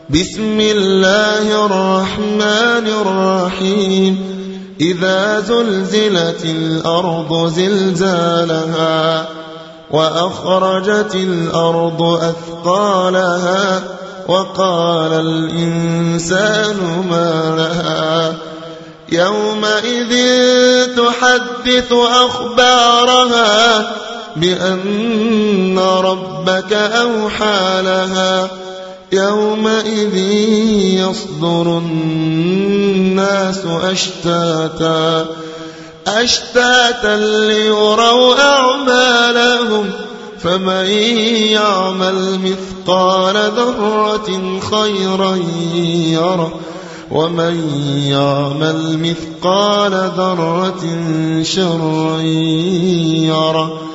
بسم الله الرحمن الرحيم إذا زلزلت الأرض زلزالها وأخرجت الأرض أثقالها وقال الإنسان ما لها يومئذ تحدث أخبارها بأن ربك أوحى لها يومئذ يصدر الناس أشتاتا ليروا أعمالهم فمن يعمل مثقال ذرة خيرا يره ومن يعمل مثقال ذرة شرا يره